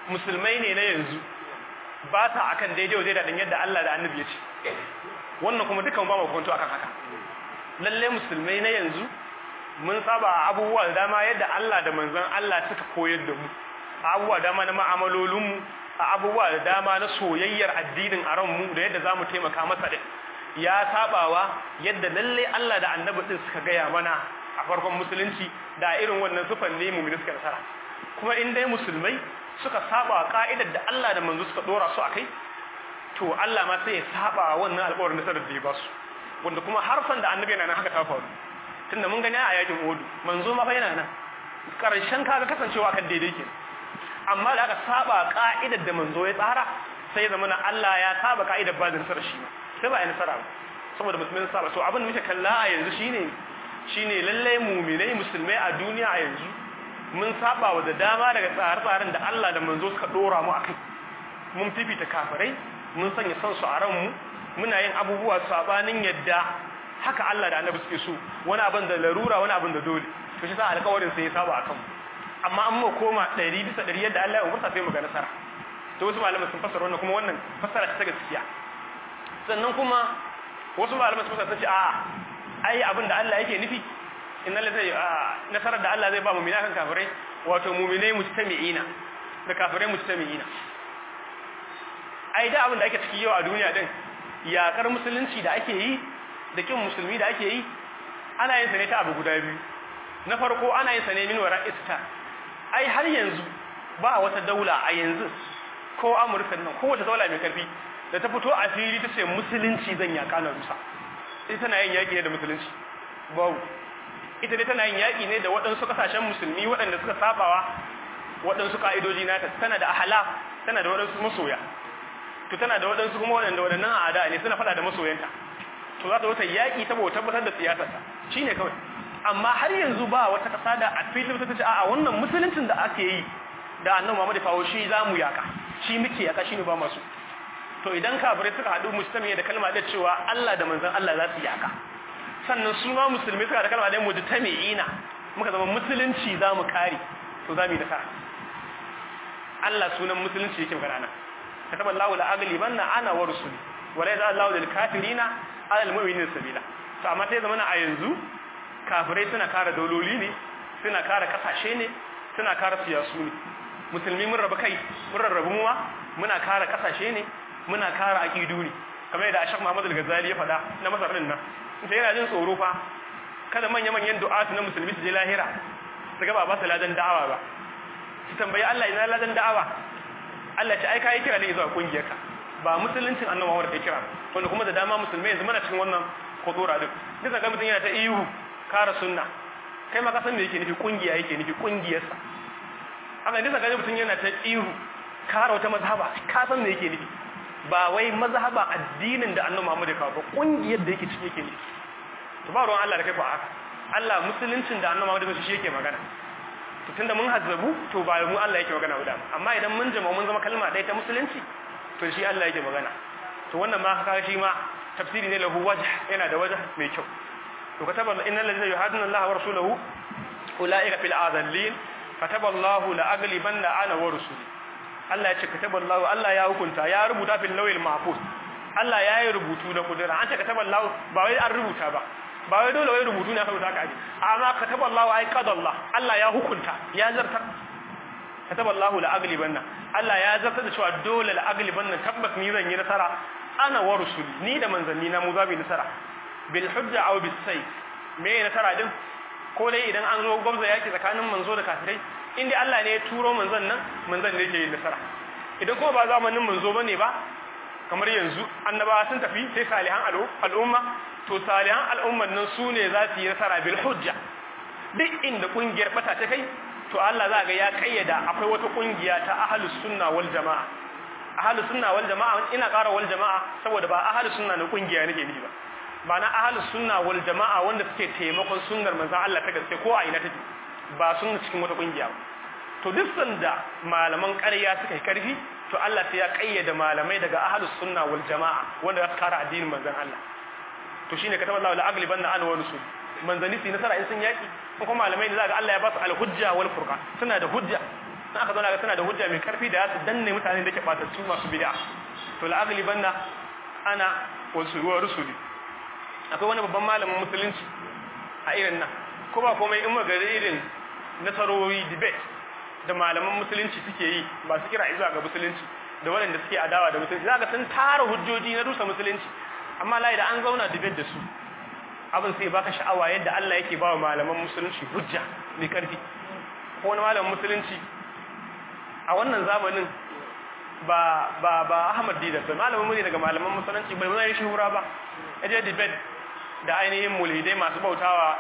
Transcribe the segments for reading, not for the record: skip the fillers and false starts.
musulmai ne na yanzu ba ta akan daidai wa daidai yadda Allah da Annabi ya ce wannan kuma dukan ba mu kwanto akan haka lalle musulmai na yanzu mun saba abubuwa da dama yadda Allah da manzon Allah suka koyar da mu abubuwa dama na mu'amalolin mu abubuwa da dama na soyayyar addinin a ran mu da yadda zamu taimaka masa din ya sabawa yadda lalle Allah da Annabi din suka gaya mana a farkon musulunci da irin wannan sufan ne mu'mini suka nasara kuma in dai musulmai suka saba ka'idar da Allah da manzo suka dora su akai to Allah ma sai ya saba wannan alƙawarin nasarar da ya ba su wanda kuma harfan da Annabi yana nan haka ta faru tunda mun gani a yakin Uhud manzo ma fa yana nan karshen kaga kasancewa kan daidai ke amma da aka saba ka'idar da manzo ya tsara sai zamana Allah ya saba ka'idar ba da nasara shi ma sai ba ya nasara ba saboda musulmai saba to abin da muke kalla a yanzu shine lalle mu'minai musulmai a duniya a yanzu mun saba wa da dama daga tsare-tsaren da Allah da manzo suka dora mu akai mun fifita kafirai mun sanya son su a ran mu muna yin abubuwa sabanin yadda haka Allah da Annabi suke so wani abin da larura wani abin da dole to shi sa alƙawarin sai ya saba akan mu amma an mu koma 100% yadda Allah ya umurta sai mu ga nasara to wasu malamai sun fassara wannan kuma wannan fassara ta gaskiya sannan kuma wasu malamai sun fassara ce a'a ai abin da Allah yake nufi innal ladina nasarar da Allah zai ba mu'mina kan kafirai wato mu'minai mustami'ina da kafirai mustami'ina ai da abin da ake ciki yau a duniya din yakar musulunci da ake yi da kin musulmi da ake yi ana yin sa ne ta abu guda biyu na farko ana yin sa ne min wara ista ai har yanzu ba wata daula a yanzu ko Amurka nan ko wata daula mai karfi da ta fito a fili ta ce musulunci zan yaka na rusa ita tana yin yaki ne da musulunci babu ita dai tana yin yaki ne da waɗansu kasashen musulmi waɗanda suka sabawa waɗansu ka'idoji nata tana da ahlaf tana da waɗansu masoya to tana da waɗansu kuma waɗannan a'ada ne suna faɗa da masoyanta to za ta wata yaƙi saboda tabbatar da siyasarta shine kawai amma har yanzu ba wata ƙasa da a fili ta ce a'a wannan musuluncin da ake yi da annabi Muhammad fawo shi zamu yaka shi muke yaka shine ba masu to idan kafirai suka haɗu mujtami'a da kalma da cewa Allah da manzon Allah za su yaka sannan su ma musulmi suka da kalma da mujtami'ina muka zama musulunci zamu kare to zamu yi nasara Allah sunan musulunci yake magana nan kataballahu la aghlibanna ana wa rusuli wala yadda Allahu lil kafirina alal mu'minin sabila to amma sai zamana a yanzu kafirai suna kare dauloli ne suna kare kasashe ne suna kare siyasu ne musulmi mun raba kai mun rarrabu muwa muna kare kasashe ne muna kare aqidu ne kamar yadda Sheikh Muhammad Al-Ghazali ya faɗa na Masar din nan sai yana jin tsoro fa kada manyan du'atu na musulmi su je lahira su ga ba su ladan da'awa ba su tambayi Allah ina ladan da'awa Allah ce ai kai kira ne zuwa kungiyarka ba musuluncin annabi Muhammad kai kira wanda kuma da dama musulmai yanzu muna cikin wannan kodora din duka ga mutun yana ta ihu kara sunna kai ma ka san me yake nufi kungiya yake nufi kungiyarsa haka duka ga mutun yana ta ihu kara wata mazhaba ka san me yake nufi ba wai mazhaba addinin da annabi Muhammad ya kawo ba kungiyar da yake ciki yake nufi to ba ruwan Allah da kai fa haka Allah musuluncin da annabi Muhammad shi yake magana to tunda mun hazzabu to ba mu Allah yake magana ba amma idan mun jama mun zama kalma ɗaya ta musulunci to shi Allah yake magana to wannan ma haka shi ma tafsiri ne lahu wajh yana da wajh mai kyau to kataba innal ladina yuhaduna Allah wa rasuluhu ulaika fil adallin kataba Allah la aghlibanna ana wa rusuli Allah ya ce kataba Allah ya hukunta ya rubuta fil lawhil mahfuz Allah ya yi rubutu na kudura an ce kataba Allah ba wai an rubuta ba ba wai dole wai rubutu ne aka rubuta ka aje amma kataba Allah ai qadallah Allah ya hukunta ya zartar kataba Allah la aghlibanna Allah ya zartar da cewa dole la aghlibanna tabbas ni zan yi nasara ana wa rusuli ni da manzanni na mu za mu yi nasara bil hujja aw bis sayf me nasara din ko dai idan an zo gwamza yaki tsakanin manzo da kafirai in dai Allah ne ya turo manzon nan manzon ne yake yin nasara idan kuma ba zamanin manzo bane ba kamar yanzu annabawa sun tafi sai salihan al'umma to salihan al'umman nan su ne za su yi nasara bil hujja duk inda kungiyar bata ta kai to Allah za ga ya kayyada akwai wata kungiya ta ahlus sunna wal jamaa ahlus sunna wal jamaa ina ƙara wal jamaa saboda ba ahlus sunna na kungiya nake ni ba na ahlus sunna wal jamaa wanda suke taimakon sunnar manzon Allah ta gaske ko a ina take ba sunna cikin wata kungiya ba to duk sanda malaman ƙarya suka yi karfi to Allah sai ya kayyada malamai daga ahlus sunna wal jamaa wanda za su kare addinin manzon Allah to shine kataba Allahu la aglibanna ana wa rusul manzani su nasara in sun yaki ko kuma malamai da zaka Allah ya ba su al-hujja wal furqan suna da hujja in aka zauna ga suna da hujja mai karfi da su danne mutane da ke batattu masu bid'a to la'aglibanna ana wasu rusuli akwai wani babban malamin musulunci a irin nan ko ba komai in magana irin nasarori debate da malaman musulunci suke yi ba su kira izuwa ga musulunci da waɗanda suke adawa da musulunci za ka sun tara hujjoji na rusa musulunci amma layi da an zauna debate da su abin sai baka sha'awa yadda Allah yake ba wa malaman musulunci hujja mai karfi ko wani malamin musulunci a wannan zamanin ba Ahmad Didat ba malamin mu ne daga malaman musulunci bai mai shuhura ba yaje debate da ainihin mulhidai masu bautawa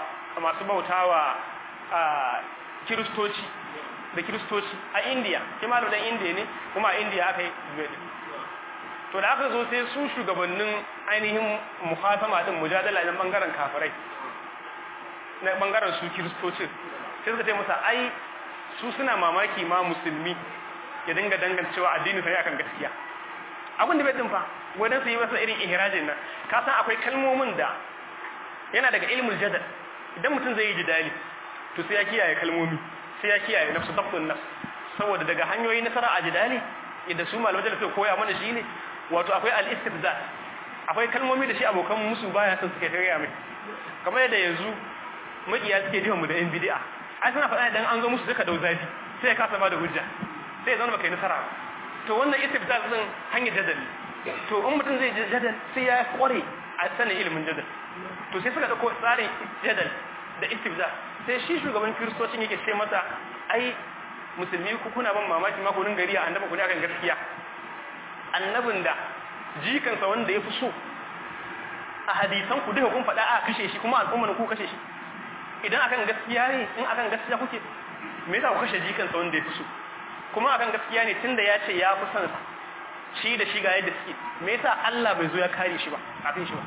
kiristoci a India shi malamin dan India ne kuma a India aka yi debate to da aka zo sai su shugabannin ainihin muhatama din mujadala na bangaren kafirai na bangaren su kiristocin sai suka ce masa ai su suna mamaki ma musulmi ya dinga dangancewa addini sai akan gaskiya abin da bai din fa wadan su yi masa irin ihrajin nan ka san akwai kalmomin da yana daga ilmul jadal idan mutum zai yi jidali to sai ya kiyaye kalmomi sai ya kiyaye nafsu dabtun nafs saboda daga hanyoyin nasara a jidali idan su malamai da suka koya mana shi ne wato akwai al-istibdad akwai kalmomi da shi abokan musu baya son suke kariya mai kamar yadda yanzu makiya suke jiwa mu da yan bid'a ai suna faɗa idan an zo musu suka dau zafi sai ya kasa ba da hujja sai ya zama baka yi nasara to wannan istibdad din hanyar jadal to in mutum zai jadal sai ya kware a sanin ilimin jadal to sai suka dauko tsarin jadal da istibdad sai shi shugaban kiristocin yake ce masa ai musulmi ku kuna ban mamaki ma ku gari a annabi ku ne akan gaskiya annabin da jikansa wanda ya fi so a hadisan ku duka kun faɗa a kashe shi kuma al'ummar ku kashe shi idan akan gaskiya ne in akan gaskiya kuke me yasa ku kashe jikansa wanda ya fi so kuma akan gaskiya ne tunda ya ce ya fi son sa shi da shi ga yadda suke me yasa Allah bai zo ya kare shi ba kafin shi ba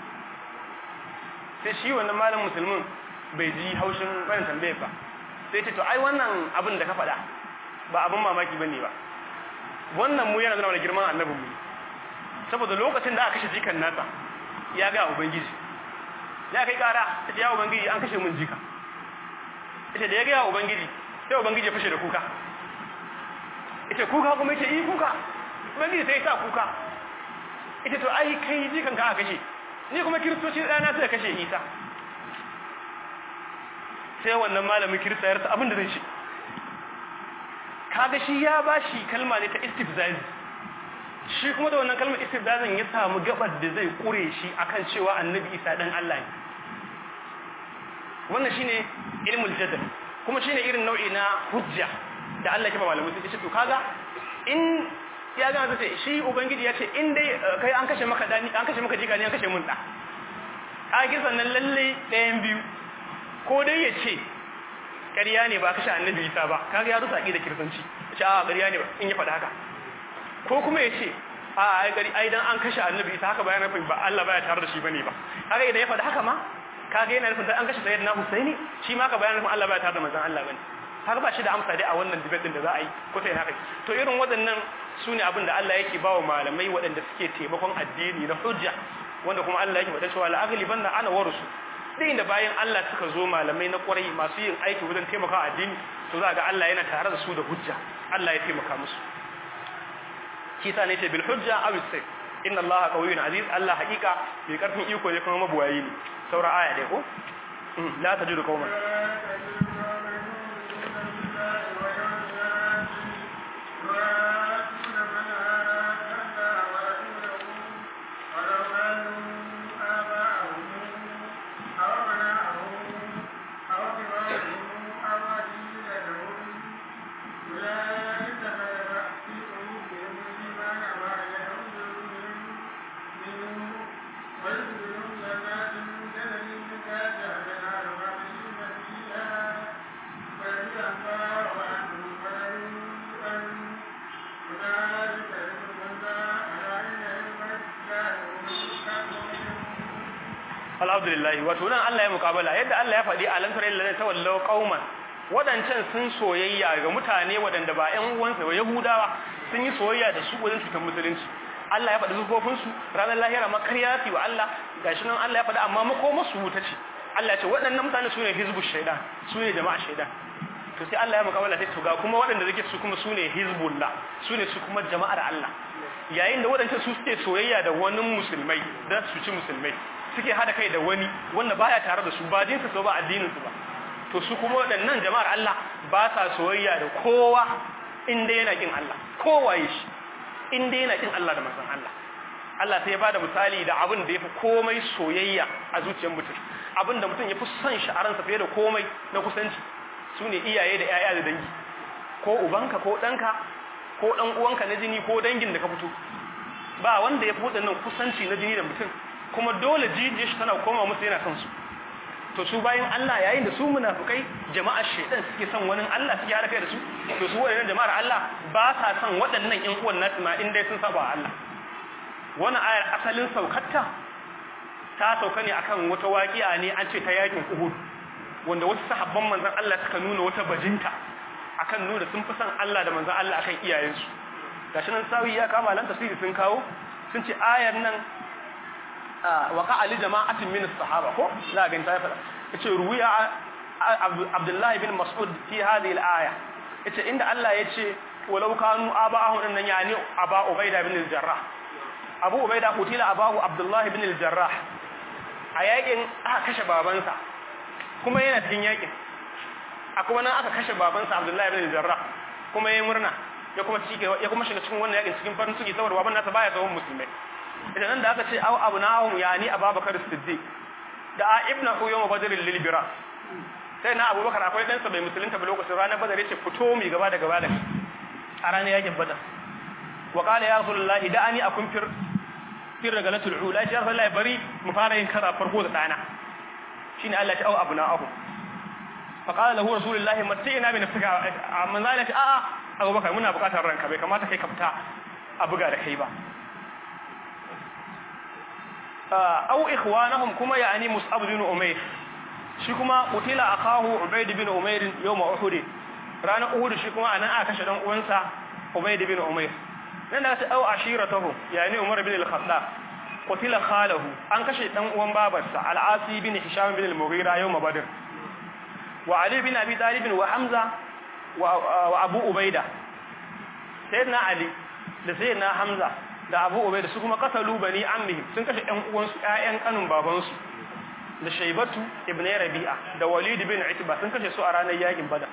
sai shi wannan malam musulmin bai ji haushin wannan tambayar ba sai ce to ai wannan abin da ka faɗa ba abin mamaki bane ba wannan mu yana nuna mana girman annabin mu saboda lokacin da aka kashe jikan nasa ya ga ubangiji ya kai kara ya ubangiji an kashe mun jika ita da ya ga ubangiji sai ubangiji ya fashe da kuka ita kuka kuma ita yi kuka ubangiji sai ya sa kuka ita to ai kai jikan ka aka kashe ni kuma kiristoci dana sai kashe Isa sai wannan malamin kirista ya rasa abin da zai ce kaga shi ya bashi kalma ne ta istifzazi shi kuma da wannan kalmar istifzazin ya samu gabar da zai kure shi akan cewa annabi Isa dan Allah ne wannan shine ilmul jadal kuma shine irin nau'i na hujja da Allah ya ba malamai sai ce to kaga in ya ga zai shi ubangiji ya ce in dai kai an kashe maka dani an kashe maka jika ne an kashe mun da a kisan nan lalle ɗayan biyu ko dai ya ce ƙarya ne ba kashe annabi Isa ba kaga ya rusa da kirsanci ce a ƙarya ne ba in ya faɗa haka ko kuma ya ce a ai dan an kashe annabi Isa haka bayan nufin ba Allah baya tare da shi bane ba kaga idan ya faɗa haka ma kaga yana nufin dan an kashe sayyidina Husaini shi ma ka bayan nufin Allah baya tare da manzon Allah bane kaga ba shi da amsa dai a wannan debate din da za a yi ko sai haka to irin waɗannan sune abin da Allah yake bawa malamai waɗanda suke taimakon addini na hujja wanda kuma Allah yake faɗa cewa la aghlibanna ana warusu dai da bayan Allah suka zo malamai na ƙwarai masu yin aiki wajen taimaka addini to za ga Allah yana tare da su da hujja Allah ya taimaka musu kisa ne ce bil hujja aw sayf inna Allah qawiyyun aziz Allah haƙiƙa mai karfin iko ne kuma mabuwayi ne saura aya dai ko la tajidu qauman alhamdulillah wato nan Allah ya mukabala yadda Allah ya faɗi alantar lillahi tawallau qauman wadancan sun soyayya ga mutane wadanda ba ƴan uwansa ba yahudawa sun yi soyayya da su wajen cutar musulunci Allah ya faɗi zufofin su ranar lahira makariyati wa Allah gashi nan Allah ya faɗi amma makoma su wuta ce Allah ya ce waɗannan mutane su ne hizbu shaytan su ne jama'a shaytan to sai Allah ya mukabala sai to ga kuma waɗanda zake su kuma sune hizbullah sune su kuma jama'ar Allah yayin da waɗancan su suke soyayya da wani musulmai da su ci musulmai suke hada kai da wani wanda baya tare da su ba jinsa so ba addinin su ba to su kuma waɗannan jama'ar Allah ba sa soyayya da kowa inda yana kin Allah kowa yi shi inda yana kin Allah da manzon Allah Allah sai ya bada misali da abin da yafi komai soyayya a zuciyar mutum abin da mutum yafi son shi a ransa fiye da komai na kusanci sune iyaye da yaya da dangi ko ubanka ko danka ko dan uwanka na jini ko dangin da ka fito ba wanda yafi wadannan kusanci na jini da mutum kuma dole jijiyar shi tana koma musu yana son su to su bayan Allah yayin da su munafikai jama'ar shaytan suke son wani Allah suke hada kai da su to su wadannan jama'ar Allah ba sa son waɗannan ƴan uwan nasu ma inda sun saba Allah wannan ayar asalin saukarta ta sauka ne akan wata waƙiya ne an ce ta yakin Uhud wanda wasu sahabban manzon Allah suka nuna wata bajinta akan nuna sun fi son Allah da manzon Allah akan iyayensu gashi nan sawi ya kama lan tafsiri sun kawo sun ce ayar nan waqa'a li jama'atin min as-sahaba ko za ga ta fada yace ruwiya Abdullah ibn Mas'ud fi hadhihi al-aya yace inda Allah yace walau kanu aba'ahum nan yani aba Ubayda ibn al-Jarrah Abu Ubayda kutila abahu Abdullah ibn al-Jarrah a yakin aka kashe babansa kuma yana cikin yakin a kuma nan aka kashe babansa Abdullah ibn al-Jarrah kuma yayin murna ya kuma shiga cikin wannan yakin cikin farin ciki saboda baban nasa baya tsawon musulmai idan nan da aka ce aw abnahum yani Abubakar Siddiq da ibn Uyayma Badr lil-Bira sai na Abubakar akwai dan sa bai musulunta ba lokacin ranar Badr yace fito mi gaba da gaba da a ranar yakin Badr wa qala ya rasulullahi da'ani akun fir ragalatul ula ya rasulullahi bari mu fara yin kara farko da dana shine Allah ya ce aw abnahum fa qala lahu rasulullahi matina bi nafsika amma zalika a'a Abubakar muna bukatar ranka bai kamata kai ka fita a buga da kai ba aw ikhwanahum kuma yani Mus'ab bin Umayr shi kuma qutila akahu Ubayd bin Umayr yawm Uhud ranar Uhud shi kuma anan aka kashe dan uwansa Ubayd bin Umayr nan da ta aw ashiratahu yani Umar bin al-Khattab qutila khalahu an kashe dan uwan babarsa Al-Asi bin Hisham bin al-Mughira yawm Badr wa Ali bin Abi Talib wa Hamza wa Abu Ubayda sayyidina Ali da sayyidina Hamza da Abu Ubayda su kuma kasalu bani ammihim sun kashe ƴan uwansu ƴaƴan kanun babansu da Shaybatu ibn Rabi'a da Walid bin Utba sun kashe su a ranar yakin Badar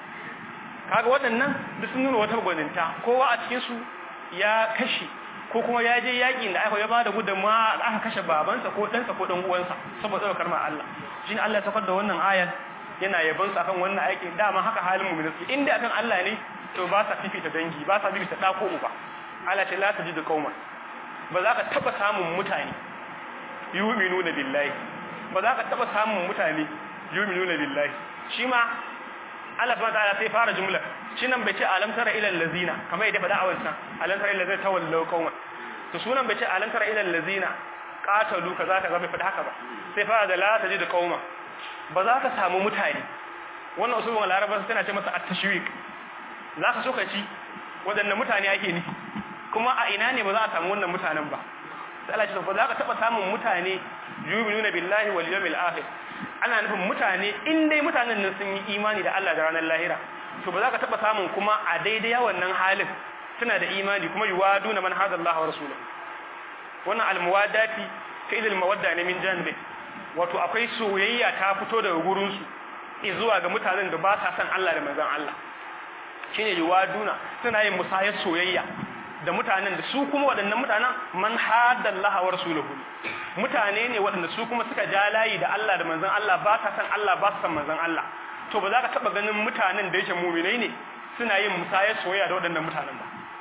kaga waɗannan duk sun nuna wata gwaninta kowa a cikin su ya kashe ko kuma ya je yakin da aka ba da gudunmawa aka kashe babansa ko ɗansa ko ɗan uwansa saboda ɗaukar ma Allah shine Allah ya safar da wannan ayar yana yaban su akan wannan aikin dama haka halin mu'mini inda akan Allah ne to ba sa fifita dangi ba sa fifita ɗa ko uba Allah ce la tajidu qauma ba za ka taba samun mutane yu'minuna billahi ba za ka taba samun mutane yu'minuna billahi shi ma Allah subhanahu wa ta'ala sai fara jumla shi nan bai ce alam tara ila allazina kamar yadda faɗa a wancan alam tara ila allazina tawallaw qauma to sunan bai ce alam tara ila allazina qatalu kaza kaza bai faɗa haka ba sai fara da la tajidu qauma ba za ka samu mutane wannan usulun larabci tana ce masa at-tashwiq za ka so ka ci wadannan mutane ake ni kuma a ina ne ba za a samu wannan mutanen ba sai Allah ya ce ba za ka taba samun mutane yu'minuna billahi wal yawmil akhir ana nufin mutane in dai mutanen nan sun yi imani da Allah da ranar lahira to ba za ka taba samun kuma a daidai wannan halin suna da imani kuma yuwaduna man hada Allah wa rasuluhu wannan almuwadati fi'il almawadda ne min janibi wato akwai soyayya ta fito daga gurin su zuwa ga mutanen da ba sa san Allah da manzon Allah shine yuwaduna suna yin musayar soyayya da mutanen da su kuma waɗannan mutanen man haddallaha wa rasuluhu mutane ne waɗanda su kuma suka ja layi da Allah da manzon Allah ba ta san Allah ba su san manzon Allah to ba za ka taba ganin mutanen da yake mu'minai ne suna yin musayar soyayya da waɗannan mutanen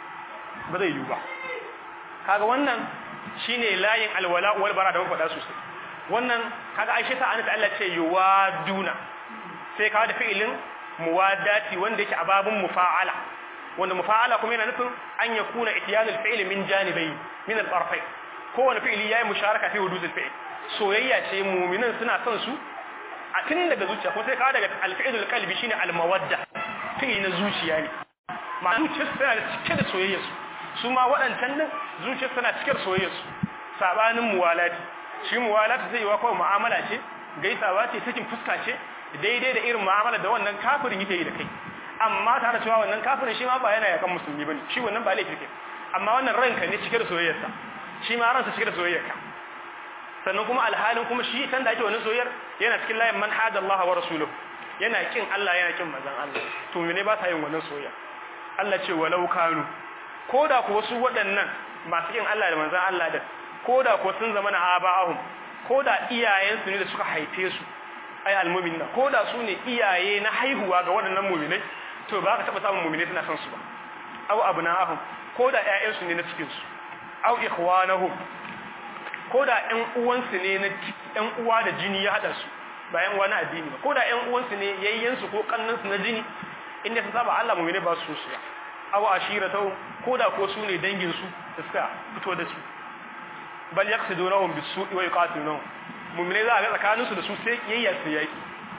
ba zai yiwu ba kaga wannan shine layin alwala wal bara da mun faɗa sosai wannan kaga Aisha ta anata Allah ce yuwaduna sai kawo da fi'ilin muwadati wanda yake a babun mufa'ala wanda mufa'ala kuma yana nufin an yakuna ityanul fi'l min janibai min al-tarfay kowane fi'ili yayi musharaka fi hududil fi'l soyayya ce mu'minin suna son su a tun daga zuciya ko sai ka daga al-fi'lul qalbi shine al-mawadda fi'ili na zuciya ne ma zuciya tana cike da soyayya su ma waɗancan din zuciya tana cike da soyayya su sabanin muwalati shi muwalati zai yi wa kawai mu'amala ce gaisawa ce sakin fuska ce daidai da irin mu'amala da wannan kafirin yake yi da kai amma tare da cewa wannan kafirin shi ma ba yana yakan musulmi bane shi wannan ba laifi ke amma wannan ranka ne cike da soyayyarsa shi ma ransa cike da soyayyarka sannan kuma alhalin kuma shi san da ake wannan soyayyar yana cikin layin man hada Allah wa rasuluhu yana kin Allah yana kin manzon Allah to mene ba ta yin wannan soyayya Allah ce walau kanu koda ko su waɗannan masu kin Allah da manzon Allah da koda ko sun zama na aba'ahum koda iyayensu ne da suka haife su ay almu'minina koda su ne iyaye na haihuwa ga waɗannan mu'minai to ba ka taba samun mu'minai suna son su ba aw abna'ahum koda ƴaƴansu ne na cikin su aw ikhwanahum koda ƴan uwansu ne na ƴan uwa da jini ya hada su ba ƴan uwa na addini ba koda ƴan uwansu ne yayyensu ko kannansu na jini inda su saba Allah mu'minai ba su so aw ashiratahu koda ko su ne dangin su da suka fito da su bal yaqsidunahum bis-su'i wa yuqatilunhum mu'minai za a ga tsakanin su da su sai kiyayya su yaki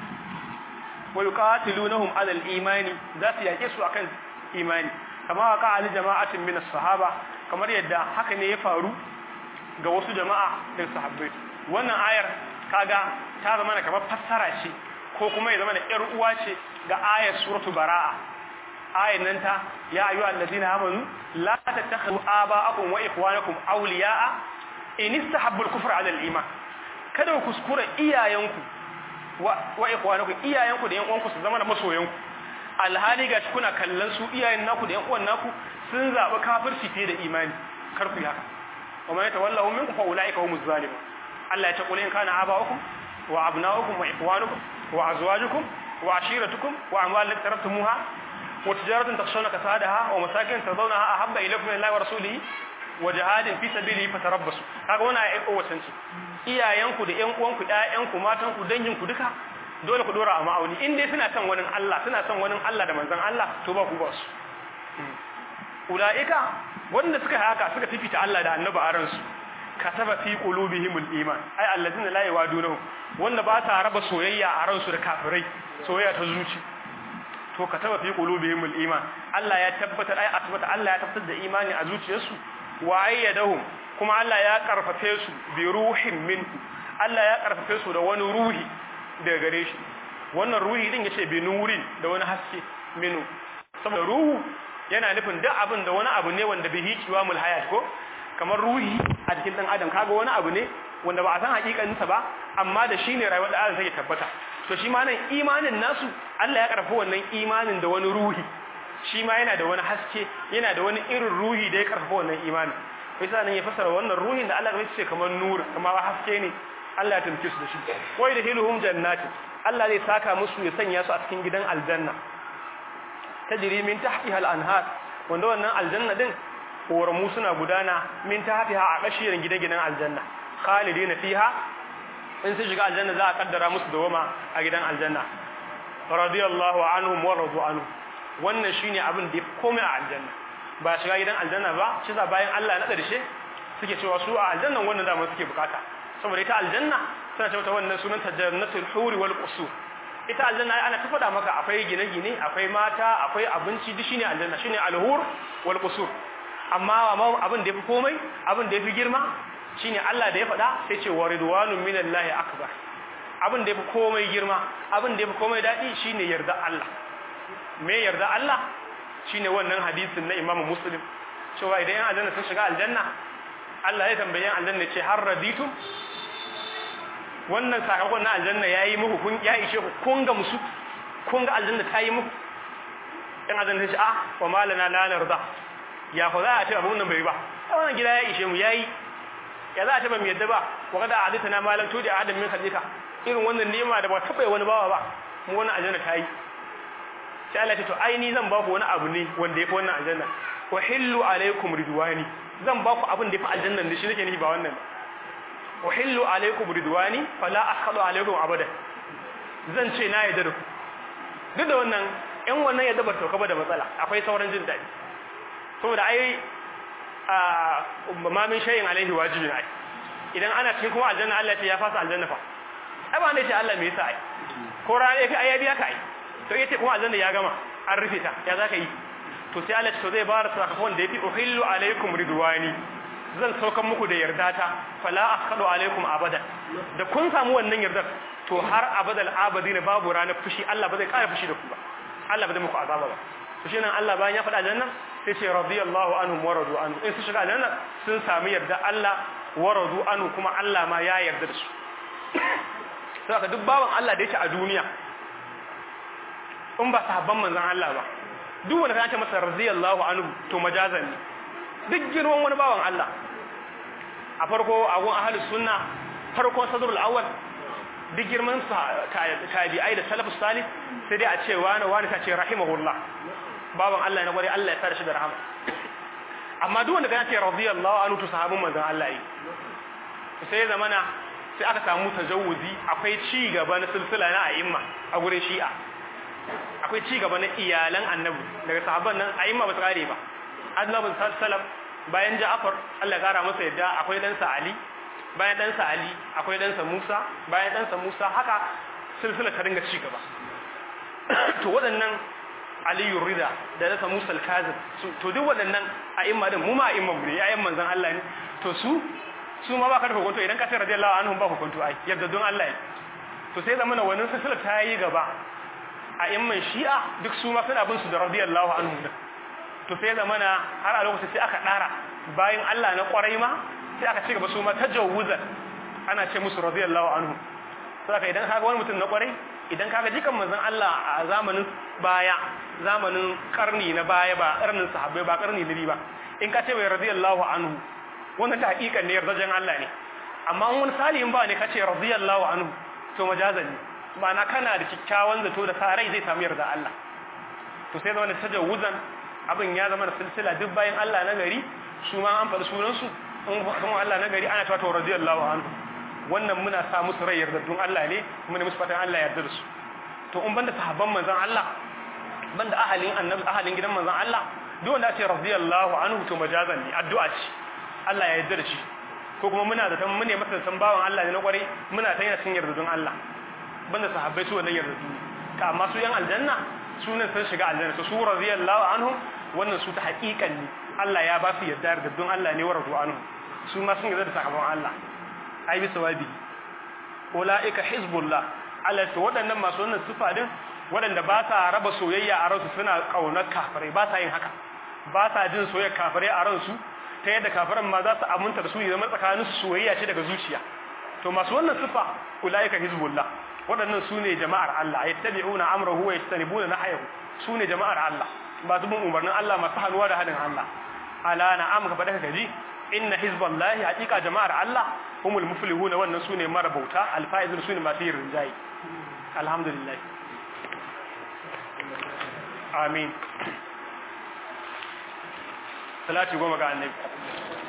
wa yuqatilunhum 'ala al-imani za su yake su akan imani kama ka ali jama'atin min as-sahaba kamar yadda haka ne ya faru ga wasu jama'a da sahabbai wannan ayar kaga ta zama kamar fassara ce ko kuma ya zama da ƴar uwa ce ga ayar suratu bara'a ayar nan ta ya ayyuhal ladina amanu la tattakhidhu aba'akum wa ikhwanakum awliya'a in istahabbu al-kufra 'ala al-iman kada ku kuskura iyayenku wa ikhwanakum iyayenku da ƴan uwanku su zama da masoyanku alhali gashi kuna kallon su iyayen naku da ƴan uwan naku sun zabi kafirci fiye da imani kar ku yi haka wa man yatawallahu minkum fa ulaika humuz zalimun Allah ya ce qul in kana aba'ukum wa abna'ukum wa ikhwanukum wa azwajukum wa ashiratukum wa amwalun taraftumuha wa tijaratan takhshawna kasadaha wa masakin tardawnaha ahabba ilaykum min Allahi wa rasulihi wa jihadin fi sabilihi fatarabbasu kaga wannan ayat wasanci iyayenku da ƴan uwanku ƴaƴanku matanku danginku duka dole ku dora a ma'auni in dai suna son wani Allah suna son wani Allah da manzon Allah to ba ku ba su ulaika wanda suka haka suka fifita Allah da annabi a ransu kataba fi qulubihimul iman ay allazina la yawadunhum wanda ba ta raba soyayya a ransu da kafirai soyayya ta zuci to kataba fi qulubihimul iman Allah ya tabbatar ay asbata Allah ya tabbatar da imani a zuciyarsu wa ayyadahum kuma Allah ya karfafe su bi ruhin minhu Allah ya karfafe su da wani ruhi daga gare shi wannan ruhi din yace bi nurin da wani haske minu saboda ruhu yana nufin duk abin da wani abu ne wanda bihi ciwamul hayat ko kamar ruhi a cikin dan adam kaga wani abu ne wanda ba a san hakikaninsa ba amma da shine rayuwar da Allah take tabbata to shi ma nan imanin nasu Allah ya karfafa wannan imanin da wani ruhi shi ma yana da wani haske yana da wani irin ruhi da ya karfafa wannan imanin sai sanan ya fasara wannan ruhin da Allah ya ce kamar nur kamar haske ne Allah ya tumke su da shi wai da hiluhum jannatin Allah zai saka musu ya sanya su a cikin gidan aljanna tajri min tahtiha al-anhar wanda wannan aljanna din koramu suna gudana min tahtiha a kashiyar gidan aljanna khalidina fiha in su shiga aljanna za a kaddara musu dawama a gidan aljanna radiyallahu anhum wa radu anhu wannan shine abin da komai a aljanna ba shiga gidan aljanna ba shi za bayan Allah na karshe suke cewa su a aljannan wannan da mu suke bukata saboda ita aljanna tana cewa wannan sunanta jannatul huri wal qusur ita aljanna ana ta faɗa maka akwai gine-gine akwai mata akwai abinci duk shine aljanna shine alhur wal qusur amma abin da yafi komai abin da yafi girma shine Allah da ya faɗa sai ce waridwanun minallahi akbar abin da yafi komai girma abin da yafi komai dadi shine yarda Allah me yarda Allah shine wannan hadisin na Imam Muslim cewa idan yan aljanna sun shiga aljanna Allah ya tambaye yan aljanna ce har raditum wannan sakamakon na aljanna yayi muku kun ya ishe ku kun ga musu kun ga aljanna ta yi muku yan aljanna ce ah wa malana la narda ya fa za a ce abun nan bai ba wannan gida ya ishe mu yayi ya za a ce ba mu yadda ba wa kada hadithana malam tudi adam min khalika irin wannan ni'ima da ba taba wani bawa ba mu wannan aljanna ta yi sai Allah ya ce to ai ni zan ba ku wani abu ne wanda yafi wannan aljanna wa hillu alaikum ridwani zan ba ku abin da yafi aljanna ne shi nake nufi ba wannan uhillu alaikum ridwani fala askhadu alaikum abada zan ce na yadda ku duk da wannan in wannan yadda ba sauka ba da matsala akwai sauran jin dadi saboda ai ma min shay'in alaihi wajibin ai idan ana cikin kuma aljanna Allah ya fasa aljanna fa ai ba ne ce Allah me yasa ai ko ran ai ai biya ka ai to yace kuma aljanna ya gama an rufe ta ya zaka yi to sai Allah to zai bar sakamakon da yafi uhillu alaikum ridwani zan saukan muku da yarda ta fala akhadu alaikum abada da kun samu wannan yardar to har abadal abadina babu ranar fushi Allah ba zai ƙara fushi da ku ba Allah ba zai muku azaba ba to shi nan Allah bayan ya faɗa aljanna sai ce radiyallahu anhum wa radu anhu in su shiga aljanna sun sami yarda Allah wa radu anhu kuma Allah ma ya yarda da su saboda duk bawan Allah da yake a duniya in ba sahabban manzon Allah ba duk wanda ya ce masa radiyallahu anhu to majazan ne duk girman wani bawan Allah a farko a gun ahlus sunna farkon sadrul awwal duk girman tabi'ai da salafus salih sai dai a ce wani ta ce rahimahullah baban Allah na gwari Allah ya sa shi da rahama amma duk wanda ya ce radiyallahu anhu to sahabban manzon Allah yi sai zamana sai aka samu tajawuzi akwai ci gaba na silsila na a'imma a gurin shi'a akwai ci gaba na iyalan annabi daga sahabban nan a'imma ba su kare ba annabi sallallahu bayan Ja'far Allah ya kara masa yadda akwai dan sa Ali bayan dan sa Ali akwai dan sa Musa bayan dan sa Musa haka silsila ta dinga ci gaba to waɗannan Aliyu Rida da dan sa Musa al-Kazim to duk waɗannan a'imma din mu ma a'imman mu ne ayyan manzon Allah ne to su ma ba ka da hukunto idan ka ce radiyallahu anhum ba hukunto ai yadda don Allah ne to sai zamana wannan silsila ta yi gaba a'imman Shi'a duk su ma suna bin su da radiyallahu anhum to sai zamana har a lokacin sai aka dara bayan Allah na kwarai ma sai aka ci gaba su ma tajawuzan ana ce musu radiyallahu anhu saboda idan kaga wani mutum na kwarai idan kaga jikan manzon Allah a zamanin baya zamanin karni na baya ba karnin sahabbai ba karni nabi ba in ka ce bai radiyallahu anhu wannan ta hakikan ne yardajen Allah ne amma wani salihin ba ne ka ce radiyallahu anhu to majazan ne ma'ana kana da kikkiawan zato da sarai zai samu yarda Allah to sai zama da tajawuzan abin ya zama da silsila duk bayan Allah na gari su ma an faɗi sunansu in kuma Allah na gari ana cewa to radiyallahu anhu wannan muna sa musu rai yardadun Allah ne muna musu fatan Allah yarda da su to in banda sahabban manzon Allah banda ahalin gidan manzon Allah duk wanda ce radiyallahu anhu to majazan ne addu'a ce Allah ya yarda da shi ko kuma muna da mun ne masa san bawan Allah ne na kware muna ta yana cin yardadun Allah banda sahabbai su wannan yardadu ka amma su yan aljanna sunan sun shiga aljanna to su radiyallahu anhu wannan su ta haƙiƙan ne Allah ya ba su yarda da don Allah ne wa radu anhu su ma sun yarda da sakamakon Allah ai bi sawabi ulaika hizbullah Allah to waɗannan masu wannan sifa din waɗanda ba sa raba soyayya a ransu suna kaunar kafirai ba sa yin haka ba sa jin soyayya kafirai a ransu ta yadda kafiran ma za su aminta da su ne zama tsakanin su soyayya ce daga zuciya to masu wannan sifa ulaika hizbullah waɗannan su ne jama'ar Allah yattabi'una amrahu wa yastanibuna nahyahu su ne jama'ar Allah ba su bin umarnin Allah masu hannuwa da hadin Allah ala na'am ka faɗa ka ji inna hizballahi haqiqa jama'ar Allah humul muflihuna wannan su ne marabauta alfaizun su ne masu yin rinjayi alhamdulillah amin salati goma ga annabi